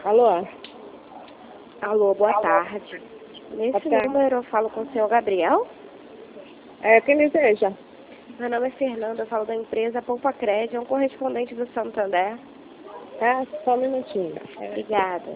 Alô? Alô, boa tarde. Nesse número eu falo com o senhor Gabriel? Quem deseja? Meu nome é Fernanda, eu falo da empresa Poupa Crédito, é um correspondente do Santander. Só um minutinho. Obrigada.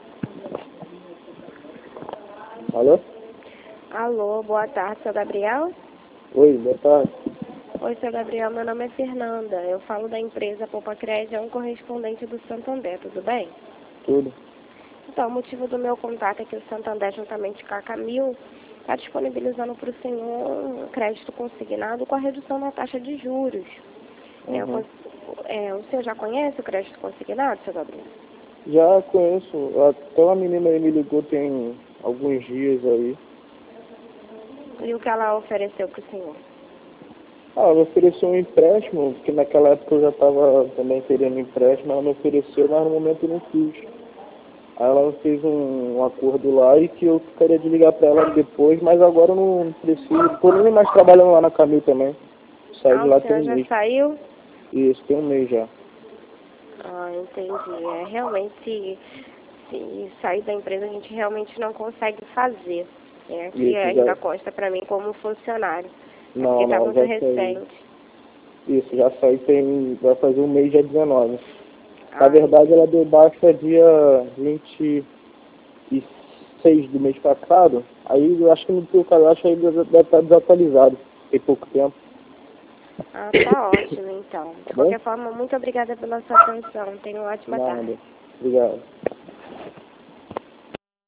Alô? Alô, boa tarde, senhor Gabriel? Oi, boa tarde. Oi, senhor Gabriel, meu nome é Fernanda, eu falo da empresa Poupa Crédito, é um correspondente do Santander, tudo bem? Tudo. Então, o motivo do meu contato é que o Santander, juntamente com a Camil, está disponibilizando para o senhor um crédito consignado com a redução na taxa de juros. Uhum. O senhor já conhece o crédito consignado, senhor Gabriel? Já conheço, até uma menina aí me ligou tem alguns dias aí. E o que ela ofereceu para o senhor? Ela me ofereceu um empréstimo, porque naquela época eu já estava também querendo empréstimo, ela me ofereceu, mas no momento eu não quis. Aí ela fez um acordo lá e que eu ficaria de ligar para ela depois, mas agora eu não preciso. Tô nem mais trabalhando lá na Camil também. Saí de lá O tem senhor um já mês. saiu? Isso, tem um mês já. Entendi. Realmente, se sair da empresa, a gente realmente não consegue fazer. Aqui Isso, ainda já. consta para mim como funcionário. Porque Não, está muito já saí. recente. Isso, já saí vai fazer um mês dia 19. Na Ah, verdade, ela deu baixa dia 26 do mês passado. Aí eu acho que no teu cadastro ainda deve estar desatualizado. Tem pouco tempo. tá ótimo então. De Tá bom? qualquer forma, muito obrigada pela sua atenção. Tenha uma ótima tarde. Nada. Obrigado.